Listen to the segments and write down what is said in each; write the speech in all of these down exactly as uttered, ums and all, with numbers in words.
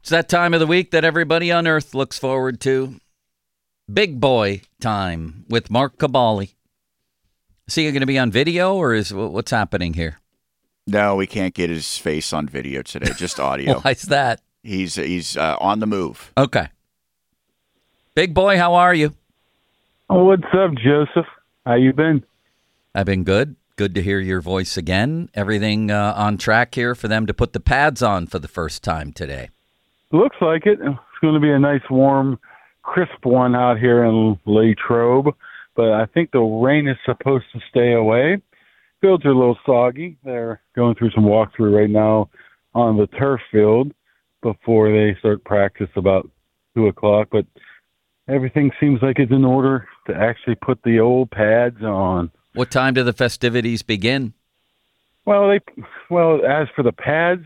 It's that time of the week that everybody on earth looks forward to. Big boy time with Mark Kaboly. Is he going to be on video, or is what's happening here? No, we can't get his face on video today, just audio. Why's that? He's he's uh, on the move. Okay. Big boy, how are you? Oh, what's up, Joseph? How you been? I've been good. Good to hear your voice again. Everything uh, on track here for them to put the pads on for the first time today. Looks like it. It's going to be a nice, warm, crisp one out here in Latrobe, but I think the rain is supposed to stay away. Fields are a little soggy. They're going through some walkthrough right now on the turf field before they start practice about two o'clock, but everything seems like it's in order to actually put the old pads on. What time do the festivities begin? Well, they well as for the pads,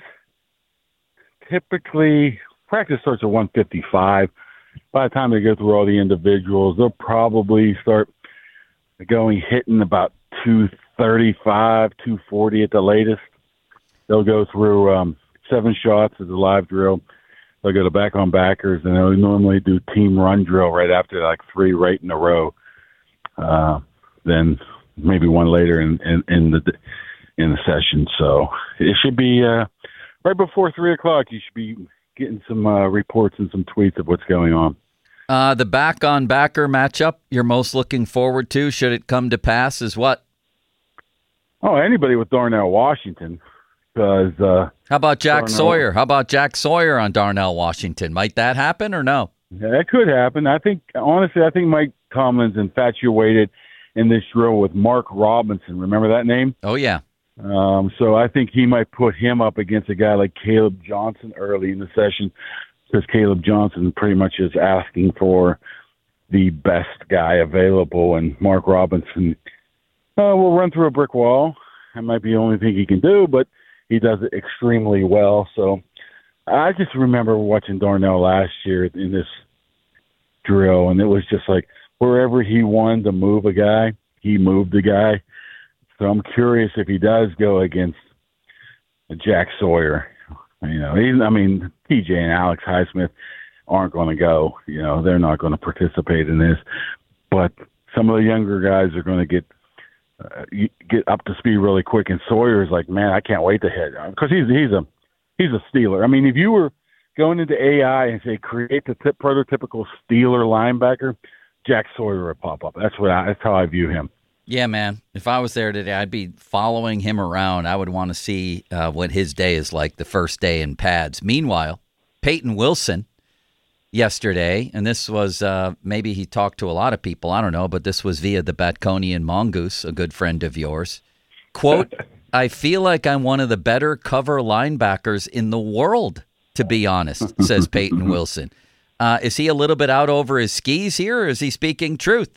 typically practice starts at one fifty-five. By the time they go through all the individuals, they'll probably start going hitting about two thirty-five, two forty at the latest. They'll go through um, seven shots as a live drill. They'll go to back on backers, and they'll normally do team run drill right after, like three right in a row. Uh, then maybe one later in, in, in the in the session. So it should be uh, right before three o'clock. You should be getting some uh, reports and some tweets of what's going on. Uh, the back on backer matchup you're most looking forward to, should it come to pass, is what? Oh, anybody with Darnell Washington. Because uh, how about Jack Darnell, Sawyer? How about Jack Sawyer on Darnell Washington? Might that happen or no? Yeah, that could happen. I think, honestly, I think Mike Tomlin's infatuated in this drill with Mark Robinson. Remember that name? Oh, yeah. Um, so I think he might put him up against a guy like Caleb Johnson early in the session, because Caleb Johnson pretty much is asking for the best guy available, and Mark Robinson uh, will run through a brick wall. That might be the only thing he can do, but he does it extremely well. So I just remember watching Darnell last year in this drill, and it was just like wherever he wanted to move a guy, he moved the guy. So I'm curious if he does go against Jack Sawyer. You know, he, I mean, T J and Alex Highsmith aren't going to go. You know, they're not going to participate in this. But some of the younger guys are going to get uh, get up to speed really quick. And Sawyer's like, man, I can't wait to hit, because he's he's a he's a Steeler. I mean, if you were going into A I and say create the tip, prototypical Steeler linebacker, Jack Sawyer would pop up. That's what I, that's how I view him. Yeah, man. If I was there today, I'd be following him around. I would want to see uh, what his day is like, the first day in pads. Meanwhile, Peyton Wilson yesterday, and this was, uh, maybe he talked to a lot of people, I don't know, but this was via the Batconian Mongoose, a good friend of yours. Quote, I feel like I'm one of the better cover linebackers in the world, to be honest, says Peyton Wilson. Uh, is he a little bit out over his skis here, or is he speaking truth?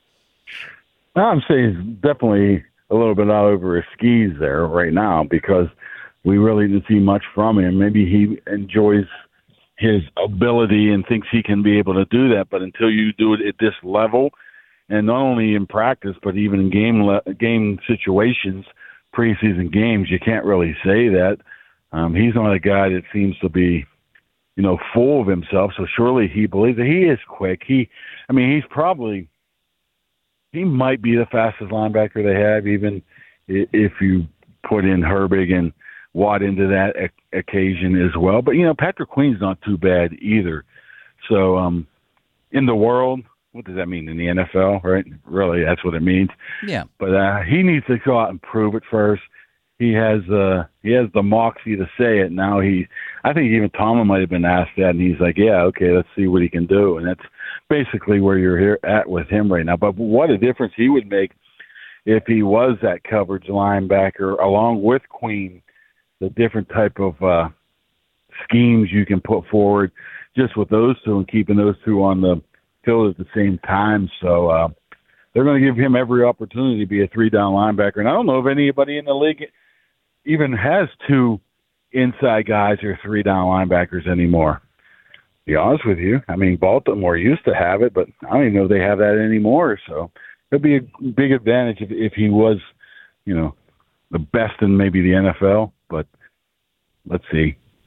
I'm saying he's definitely a little bit out over his skis there right now, because we really didn't see much from him. Maybe he enjoys his ability and thinks he can be able to do that, but until you do it at this level, and not only in practice, but even in game le- game situations, preseason games, you can't really say that. Um, he's not a guy that seems to be, you know, full of himself, so surely he believes that he is quick. He, I mean, he's probably... He might be the fastest linebacker they have, even if you put in Herbig and Watt into that e- occasion as well. But, you know, Patrick Queen's not too bad either. So um, in the world, what does that mean? In the N F L, right? Really, that's what it means. Yeah. But uh, he needs to go out and prove it first. He has uh, he has the moxie to say it. Now he, I think even Tomlin might have been asked that, and he's like, yeah, okay, let's see what he can do. And that's basically where you're here at with him right now. But what a difference he would make if he was that coverage linebacker along with Queen, the different type of uh, schemes you can put forward just with those two and keeping those two on the field at the same time. So uh, they're going to give him every opportunity to be a three-down linebacker. And I don't know if anybody in the league even has two inside guys or three-down linebackers anymore. To be honest with you, I mean, Baltimore used to have it, but I don't even know if they have that anymore. So it'd be a big advantage if, if he was, you know, the best in maybe the N F L. But let's see.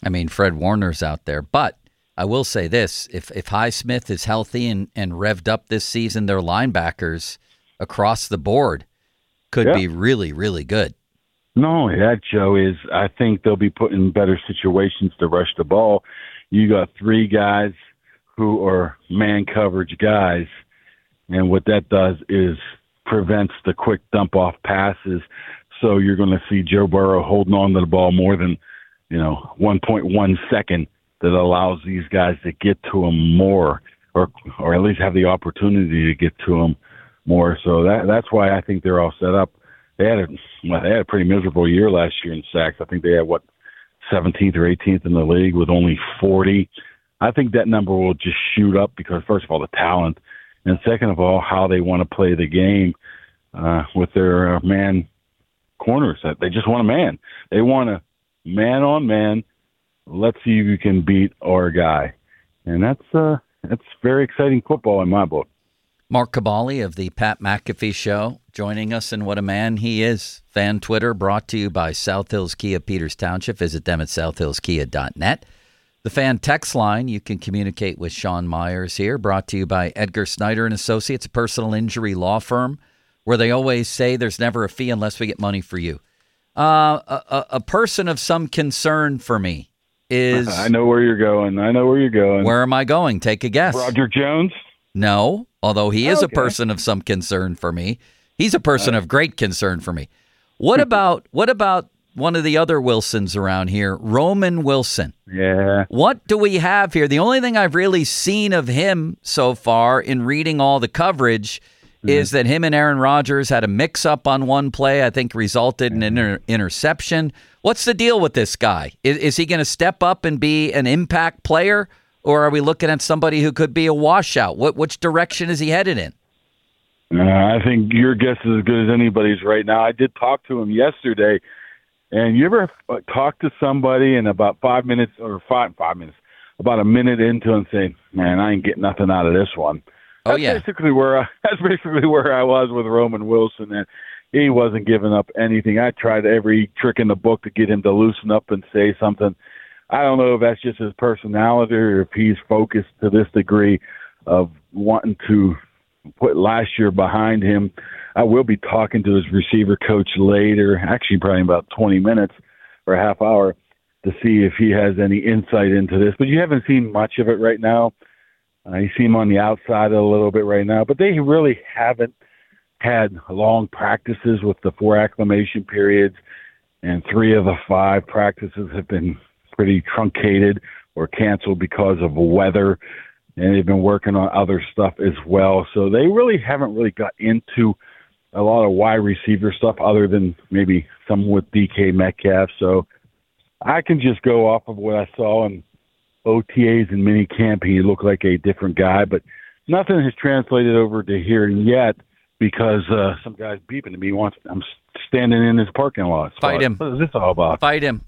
I mean, Fred Warner's out there. But I will say this, if if Highsmith is healthy and, and revved up this season, their linebackers across the board could yeah. be really, really good. No, that, Joe, is I think they'll be put in better situations to rush the ball. You got three guys who are man coverage guys, and what that does is prevents the quick dump-off passes. So you're going to see Joe Burrow holding on to the ball more than, you know, one point one second that allows these guys to get to him more, or or at least have the opportunity to get to him more. So that that's why I think they're all set up. They had a well, they had a pretty miserable year last year in sacks. I think they had what seventeenth or eighteenth in the league with only forty. I think that number will just shoot up because first of all the talent, and second of all how they want to play the game uh, with their uh, man corners. They just want a man. They want a man on man. Let's see if you can beat our guy, and that's uh, that's very exciting football in my book. Mark Cabali of the Pat McAfee Show joining us, and what a man he is. Fan Twitter brought to you by South Hills Kia Peters Township. Visit them at south hills kia dot net. The fan text line, you can communicate with Sean Myers here, brought to you by Edgar Snyder and Associates, a personal injury law firm, where they always say there's never a fee unless we get money for you. Uh, a, a person of some concern for me is... I know where you're going. I know where you're going. Where am I going? Take a guess. Roger Jones? No, although he is okay. a person of some concern for me. He's a person of great concern for me. What about what about one of the other Wilsons around here, Roman Wilson? Yeah. What do we have here? The only thing I've really seen of him so far in reading all the coverage mm-hmm. is that him and Aaron Rodgers had a mix-up on one play, I think resulted in an inter- interception. What's the deal with this guy? Is, is he going to step up and be an impact player? Or are we looking at somebody who could be a washout? What which direction is he headed in? Uh, I think your guess is as good as anybody's right now. I did talk to him yesterday, and you ever uh, talk to somebody and about five minutes or five five minutes, about a minute into and say, "Man, I ain't getting nothing out of this one." Oh that's yeah, basically where I, that's basically where I was with Roman Wilson, and he wasn't giving up anything. I tried every trick in the book to get him to loosen up and say something. I don't know if that's just his personality or if he's focused to this degree of wanting to put last year behind him. I will be talking to his receiver coach later, actually probably about twenty minutes or a half hour, to see if he has any insight into this. But you haven't seen much of it right now. Uh, you see him on the outside a little bit right now, but they really haven't had long practices with the four acclimation periods, and three of the five practices have been pretty truncated or canceled because of weather, and they've been working on other stuff as well. So they really haven't really got into a lot of wide receiver stuff other than maybe some with D K Metcalf. So I can just go off of what I saw in O T As and mini camp. He looked like a different guy, but nothing has translated over to here yet because uh, some guy's beeping to me. Wants I'm standing in his parking lot. Fight him. What is this all about? Fight him.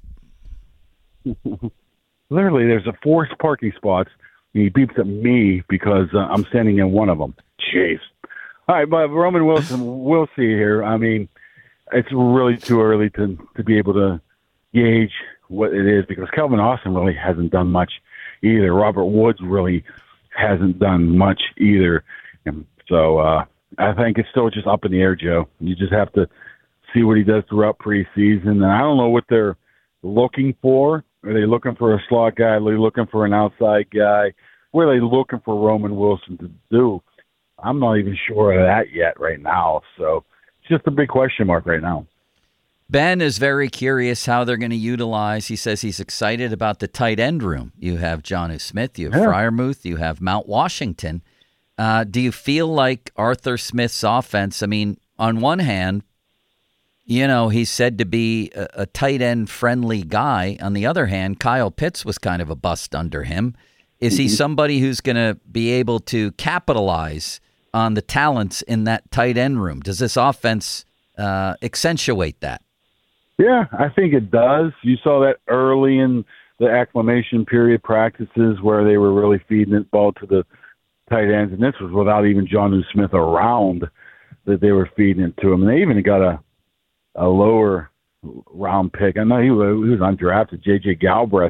Literally, there's a forced parking spots. And he beeps at me because uh, I'm standing in one of them. Jeez. All right, but Roman Wilson, we'll see here. I mean, it's really too early to to be able to gauge what it is because Calvin Austin really hasn't done much either. Robert Woods really hasn't done much either. And so uh, I think it's still just up in the air, Joe. You just have to see what he does throughout preseason. And I don't know what they're looking for. Are they looking for a slot guy? Are they looking for an outside guy? What are they looking for Roman Wilson to do? I'm not even sure of that yet right now. So it's just a big question mark right now. Ben is very curious how they're going to utilize. He says he's excited about the tight end room. You have Jonnu Smith, you have yeah. Freiermuth, you have Mount Washington. Uh, do you feel like Arthur Smith's offense, I mean, on one hand, you know, he's said to be a, a tight end friendly guy. On the other hand, Kyle Pitts was kind of a bust under him. Is he somebody who's going to be able to capitalize on the talents in that tight end room? Does this offense uh, accentuate that? Yeah, I think it does. You saw that early in the acclimation period practices where they were really feeding the ball to the tight ends, and this was without even Jonnu Smith around that they were feeding it to him. And they even got a a lower round pick. I know he was, he was undrafted, J J Galbraith,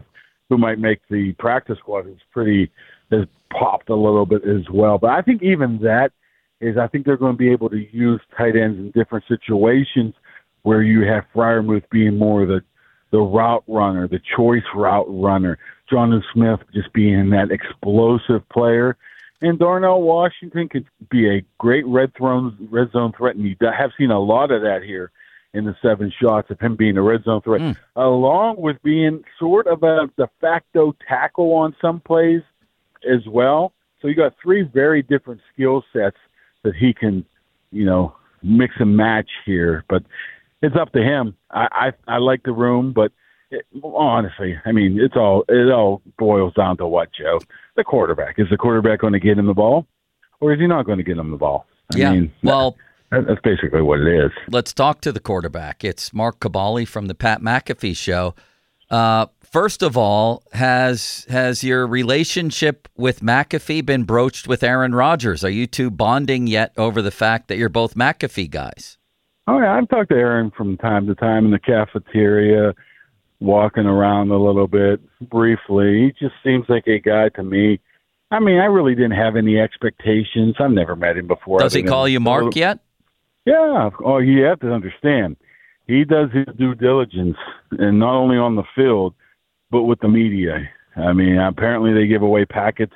who might make the practice squad, who's pretty has popped a little bit as well. But I think even that is, I think they're going to be able to use tight ends in different situations where you have Freiermuth being more the the route runner, the choice route runner, Jonnu Smith just being that explosive player, and Darnell Washington could be a great red zone red zone threat, and you have seen a lot of that here in the seven shots of him being a red zone threat, mm. along with being sort of a de facto tackle on some plays as well. So you got three very different skill sets that he can, you know, mix and match here, but it's up to him. I, I, I like the room, but it, honestly, I mean, it's all it all boils down to what, Joe? The quarterback. Is the quarterback going to get him the ball, or is he not going to get him the ball? I yeah. mean, well, that, that's basically what it is. Let's talk to the quarterback. It's Mark Kaboly from the Pat McAfee Show. Uh, first of all, has has your relationship with McAfee been broached with Aaron Rodgers? Are you two bonding yet over the fact that you're both McAfee guys? Oh, yeah, I've talked to Aaron from time to time in the cafeteria, walking around a little bit, briefly. He just seems like a guy to me. I mean, I really didn't have any expectations. I've never met him before. Does he call you Mark yet? Yeah. Oh, you have to understand. He does his due diligence, and not only on the field, but with the media. I mean, apparently they give away packets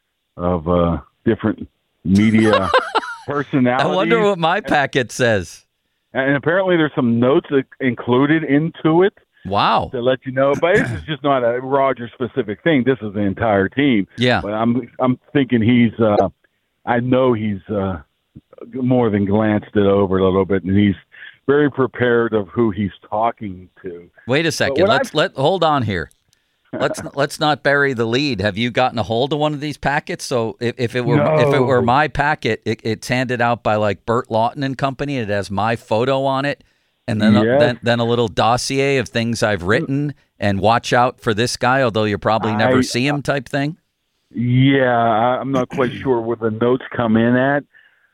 of uh, different media personalities. I wonder what my packet says. And apparently there's some notes included into it. Wow. To let you know. But this is just not a Roger-specific thing. This is the entire team. Yeah. But I'm I'm thinking he's uh, – I know he's uh, more than glanced it over a little bit, and he's very prepared of who he's talking to. Wait a second. Let's I've... let hold on here. Let's let's not bury the lead. Have you gotten a hold of one of these packets? So if, if it were no. if it were my packet, it, it's handed out by like Burt Lawton and Company. It has my photo on it, and then yes. a, then then a little dossier of things I've written. And watch out for this guy, although you probably never I, see him, type thing. Yeah, I'm not quite sure where the notes come in at.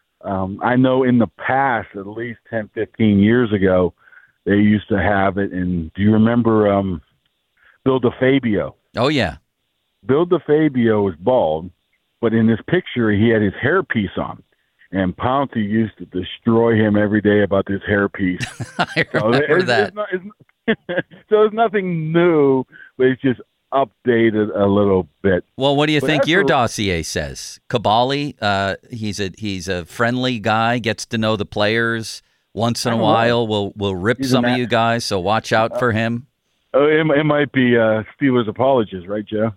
Um, I know in the past, at least ten, fifteen years ago, they used to have it. And do you remember? Um, Bill DeFabio. Oh, yeah. Bill DeFabio is bald, but in this picture, he had his hairpiece on. And Pouncey used to destroy him every day about this hairpiece. I remember so that. It's not, it's, so it's nothing new, but it's just updated a little bit. Well, what do you but think your a, dossier says? Kaboly, uh, he's a he's a friendly guy, gets to know the players. Once in a while, we'll, we'll rip he's some of you guys, so watch out uh, for him. Oh, it, it might be uh, Steelers apologists, right, Joe?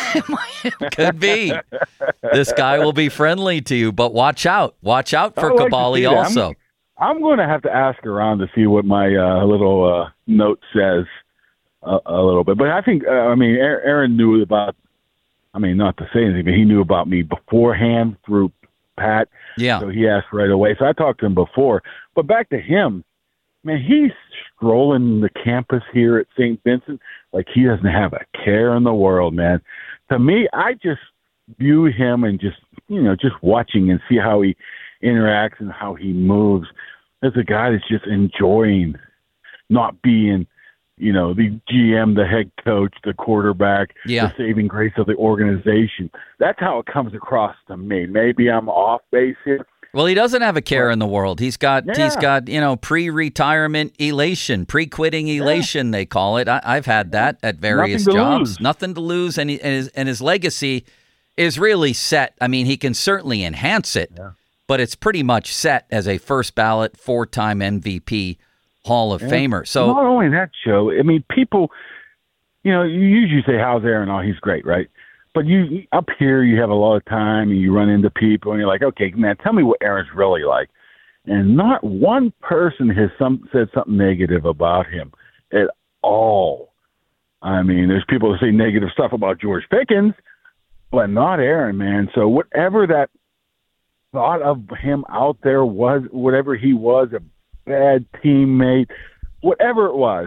It could be. This guy will be friendly to you, but watch out. Watch out for like Kaboly also. I'm, I'm going to have to ask around to see what my uh, little uh, note says uh, a little bit. But I think, uh, I mean, Aaron knew about, I mean, not to say anything, but he knew about me beforehand through Pat. Yeah. So he asked right away. So I talked to him before. But back to him. Man, he's strolling the campus here at Saint Vincent like he doesn't have a care in the world, man. To me, I just view him and just, you know, just watching and see how he interacts and how he moves as a guy that's just enjoying not being, you know, the G M, the head coach, the quarterback, yeah. the saving grace of the organization. That's how it comes across to me. Maybe I'm off base here. Well, he doesn't have a care in the world. He's got, yeah. he's got, you know, pre-retirement elation, pre-quitting elation, yeah. they call it. I, I've had that at various Nothing jobs. Lose. Nothing to lose, and, he, and his and his legacy is really set. I mean, he can certainly enhance it, yeah. but it's pretty much set as a first ballot, four-time M V P Hall of yeah. Famer. So not only that, Joe. I mean, people, you know, you usually say, "How's Aaron?" Oh, he's great, right? But you up here, you have a lot of time, and you run into people, and you're like, okay, man, tell me what Aaron's really like. And not one person has some said something negative about him at all. I mean, there's people that say negative stuff about George Pickens, but not Aaron, man. So whatever that thought of him out there was, whatever he was, a bad teammate, whatever it was,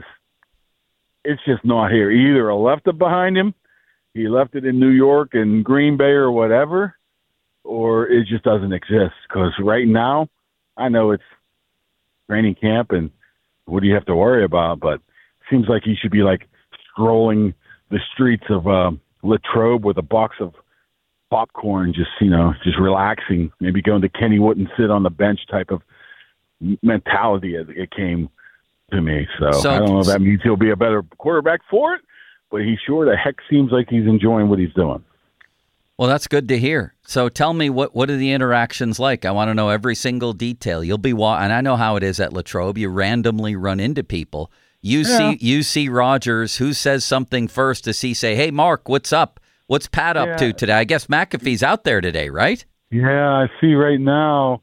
it's just not here. He either left it behind him, he left it in New York and Green Bay or whatever, or it just doesn't exist. Because right now, I know it's training camp and what do you have to worry about, but it seems like he should be like scrolling the streets of uh, Latrobe with a box of popcorn, just, you know, just relaxing, maybe going to Kenny Wooden sit on the bench type of mentality as it came to me. So, So- I don't know if that means he'll be a better quarterback for it, but he sure the heck seems like he's enjoying what he's doing. Well, that's good to hear. So tell me, what what are the interactions like? I want to know every single detail. You'll be wa- and I know how it is at Latrobe. You randomly run into people. You Yeah. see you see Rogers. Who says something first? Does he say, "Hey, Mark, what's up? What's Pat up Yeah. to today?" I guess McAfee's out there today, right? Yeah, I see right now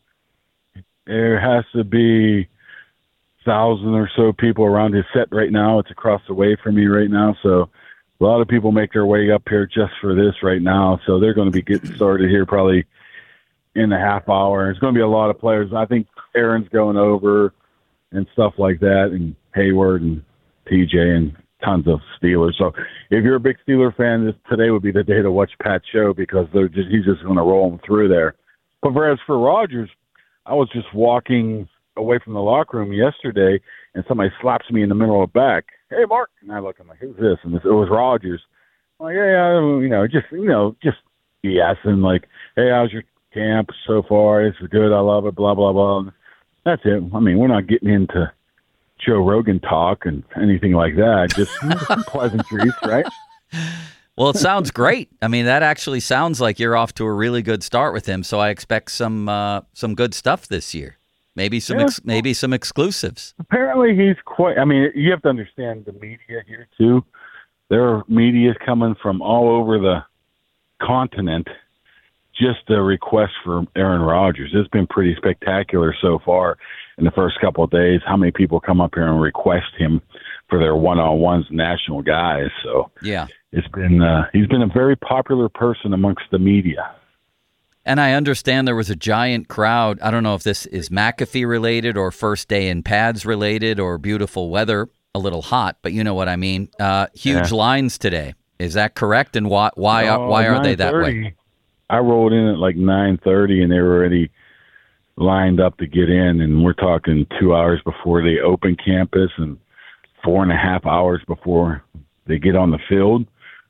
there has to be thousand or so people around his set right now. It's across the way from me right now, so a lot of people make their way up here just for this right now. So they're going to be getting started here probably in a half hour. It's going to be a lot of players. I think Aaron's going over and stuff like that, and Hayward and T J and tons of Steelers. So if you're a big Steeler fan, this today would be the day to watch Pat's show because they're just he's just going to roll them through there. But whereas for Rodgers, I was just walking away from the locker room yesterday, and somebody slaps me in the middle of the back. Hey, Mark. And I look, I'm like, who's this? And it was Rodgers. I'm like, yeah, yeah, you know, just, you know, just BSing, like, hey, how's your camp so far? It's good. I love it, blah, blah, blah. That's it. I mean, we're not getting into Joe Rogan talk and anything like that. Just some pleasantries, right? Well, it sounds great. I mean, that actually sounds like you're off to a really good start with him. So I expect some uh, some good stuff this year. Maybe some Yeah. ex- maybe some exclusives. Apparently he's quite, I mean, you have to understand the media here, too. There are media coming from all over the continent just a request for Aaron Rodgers. It's been pretty spectacular so far in the first couple of days, how many people come up here and request him for their one-on-ones, national guys. So Yeah. it's been uh, he's been a very popular person amongst the media. And I understand there was a giant crowd. I don't know if this is McAfee related or first day in pads related or beautiful weather, a little hot, but you know what I mean. Uh, huge Yeah. lines today. Is that correct? And why why are, Oh, why are they that way? nine thirty I rolled in at like nine thirty, and they were already lined up to get in, and we're talking two hours before they open campus and four and a half hours before they get on the field.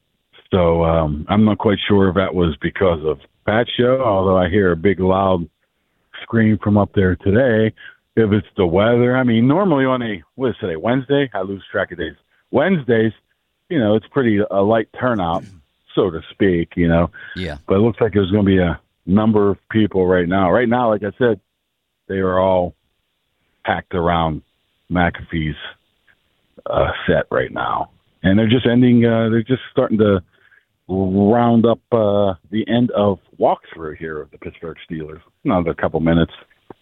So um, I'm not quite sure if that was because of Pat's show, although I hear a big loud scream from up there today. If it's the weather, I mean, normally on a, what is today, Wednesday? I lose track of days. Wednesdays, you know, it's pretty a light turnout, so to speak, you know. Yeah. But it looks like there's going to be a number of people right now. Right now, like I said, they are all packed around McAfee's uh, set right now. And they're just ending, uh, they're just starting to round up uh, the end of walkthrough here of the Pittsburgh Steelers. Another couple minutes.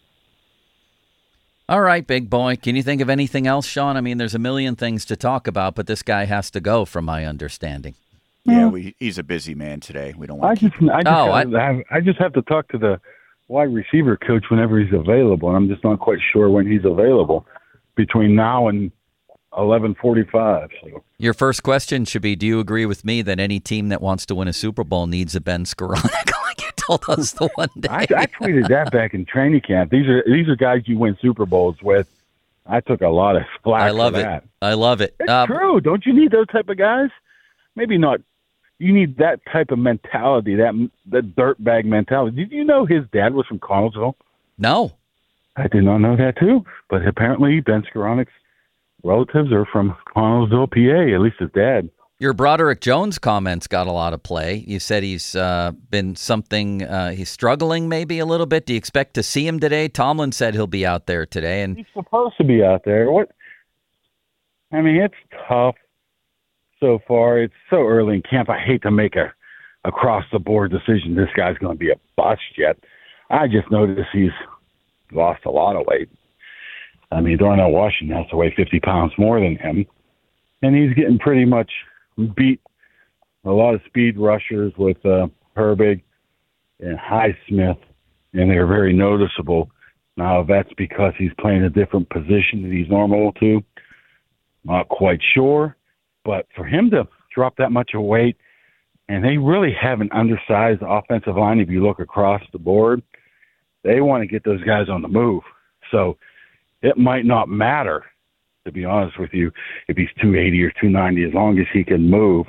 All right, big boy. Can you think of anything else, Sean? I mean, there's a million things to talk about, but this guy has to go, from my understanding. Yeah, we, he's a busy man today. We don't I want to just, keep him. I just, Oh, have, I, I just have to talk to the wide receiver coach whenever he's available, and I'm just not quite sure when he's available between now and eleven forty-five. So. Your first question should be, do you agree with me that any team that wants to win a Super Bowl needs a Ben Skoranek, like you told us the one day? I, I tweeted that back in training camp. These are these are guys you win Super Bowls with. I took a lot of flack I love for it. that. I love it. It's Uh, true. Don't you need those type of guys? Maybe not. You need that type of mentality, that that dirtbag mentality. Did you know his dad was from Connellsville? No. I did not know that too. But apparently Ben Skoronek's relatives are from Connellsville, P A. At least his dad. Your Broderick Jones comments got a lot of play. You said he's uh, been something, uh, he's struggling maybe a little bit. Do you expect to see him today? Tomlin said he'll be out there today. And He's supposed to be out there. What? I mean, it's tough so far. It's so early in camp. I hate to make a across the board decision. This guy's going to be a bust yet. I just noticed he's lost a lot of weight. I mean, Darnell Washington has to weigh fifty pounds more than him, and he's getting pretty much beat a lot of speed rushers with uh, Herbig and Highsmith, and they're very noticeable. Now, if that's because he's playing a different position than he's normal to, not quite sure. But for him to drop that much of weight, and they really have an undersized offensive line if you look across the board, they want to get those guys on the move. So it might not matter, to be honest with you, if he's two eighty or two ninety, as long as he can move.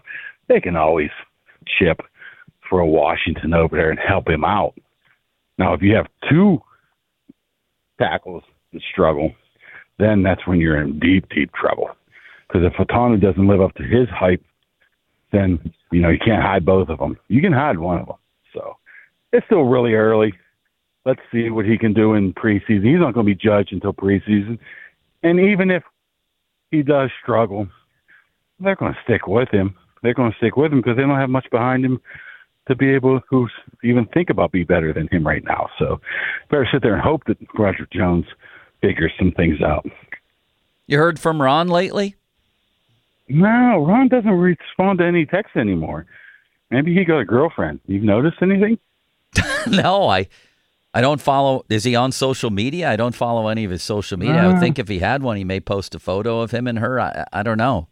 they can always chip for a Washington over there and help him out. Now, if you have two tackles that struggle, then that's when you're in deep, deep trouble. Because if Fautanu doesn't live up to his hype, then, you know, you can't hide both of them. You can hide one of them. So it's still really early. Let's see what he can do in preseason. He's not going to be judged until preseason. And even if he does struggle, they're going to stick with him. They're going to stick with him because they don't have much behind him to be able to even think about be better than him right now. So better sit there and hope that Roderick Jones figures some things out. You heard from Ron lately? No, Ron doesn't respond to any texts anymore. Maybe he got a girlfriend. You've noticed anything? No, I I don't follow. Is he on social media? I don't follow any of his social media. Uh, I would think if he had one, he may post a photo of him and her. I, I don't know.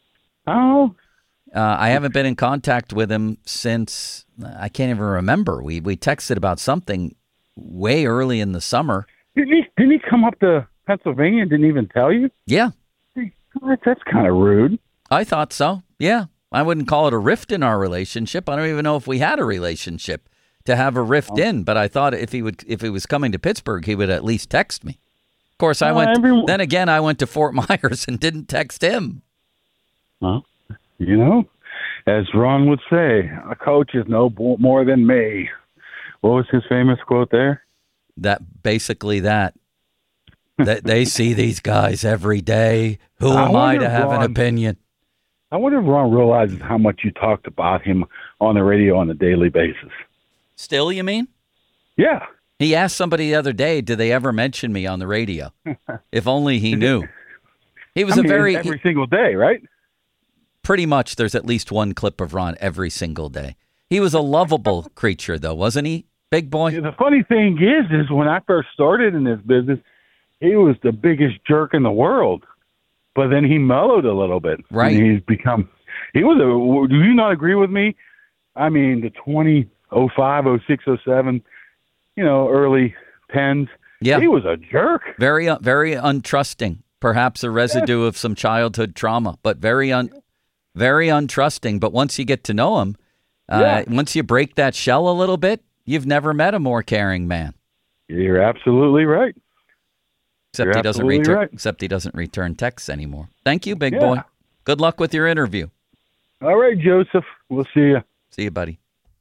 Oh. Uh, I haven't been in contact with him since, I can't even remember. We we texted about something way early in the summer. Didn't he, didn't he come up to Pennsylvania and didn't even tell you? Yeah. That's kind of rude. I thought so. Yeah. I wouldn't call it a rift in our relationship. I don't even know if we had a relationship to have a rift oh. in, but I thought if he would, if he was coming to Pittsburgh, he would at least text me. Of course, I uh, went, everyone... then again, I went to Fort Myers and didn't text him. Well, you know, as Ron would say, a coach is no more than me. What was his famous quote there? That basically that. That they see these guys every day. Who am I, I to have Ron, an opinion? I wonder if Ron realizes how much you talked about him on the radio on a daily basis. Still, you mean? Yeah. He asked somebody the other day, did they ever mention me on the radio? If only he knew. He was I a mean, very... Every he, single day, right? Pretty much. There's at least one clip of Ron every single day. He was a lovable creature, though, wasn't he, big boy? Yeah, the funny thing is, is when I first started in this business, he was the biggest jerk in the world. But then he mellowed a little bit. Right. And he's become... He was a... Do you not agree with me? I mean, the twenty... oh five, oh six, oh seven, you know, early tens. Yeah. He was a jerk. Very, uh, very untrusting. Perhaps a residue yeah. of some childhood trauma, but very, un, very untrusting. But once you get to know him, uh, yeah. once you break that shell a little bit, you've never met a more caring man. You're absolutely right. Except You're he doesn't return. Right. Except he doesn't return texts anymore. Thank you, big yeah. boy. Good luck with your interview. All right, Joseph. We'll see you. See you, buddy.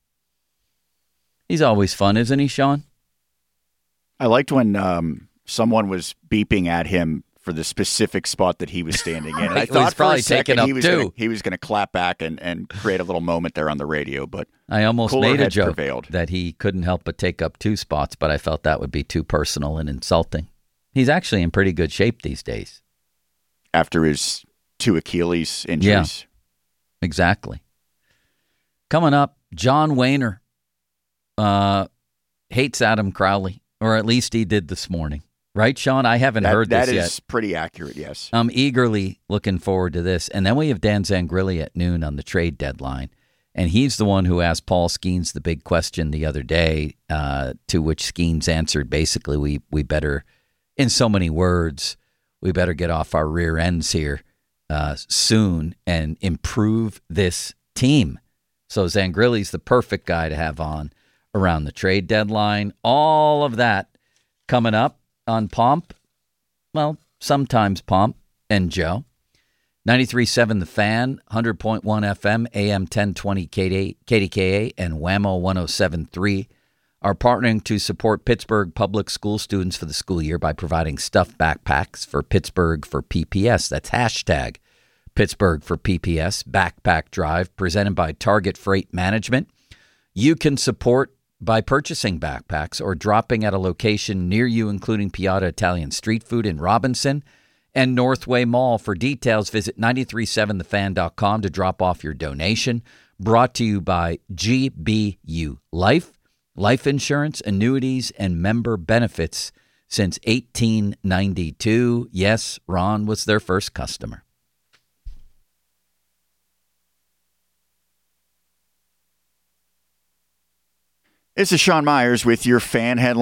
He's always fun, isn't he, Sean? I liked when um, someone was beeping at him for the specific spot that he was standing in. And I He thought was for probably a second taken he up, was too. gonna, he was going to clap back and, and create a little moment there on the radio, but I almost cooler made a heads joke prevailed. that he couldn't help but take up two spots, but I felt that would be too personal and insulting. He's actually in pretty good shape these days. After his two Achilles injuries. Yeah, exactly. Coming up, John Wehner uh, hates Adam Crowley, or at least he did this morning. Right, Sean? I haven't that, heard this that yet. That is pretty accurate, yes. I'm eagerly looking forward to this. And then we have Dan Zangrilli at noon on the trade deadline. And he's the one who asked Paul Skeens the big question the other day, uh, to which Skeens answered basically, we we better, in so many words, we better get off our rear ends here uh, soon and improve this team. So Zangrilli's the perfect guy to have on around the trade deadline. All of that coming up on Pomp. Well, sometimes Pomp and Joe. ninety-three point seven The Fan, one hundred point one F M, A M ten twenty K D K A, and Whammo one oh seven point three are partnering to support Pittsburgh public school students for the school year by providing stuffed backpacks for Pittsburgh for P P S. That's hashtag Pittsburgh for P P S, Backpack Drive, presented by Target Freight Management. You can support by purchasing backpacks or dropping at a location near you, including Piata Italian Street Food in Robinson and Northway Mall. For details, visit nine three seven the fan dot com to drop off your donation. Brought to you by G B U Life, life insurance, annuities, and member benefits since eighteen ninety-two. Yes, Ron was their first customer. This is Sean Myers with your fan headline.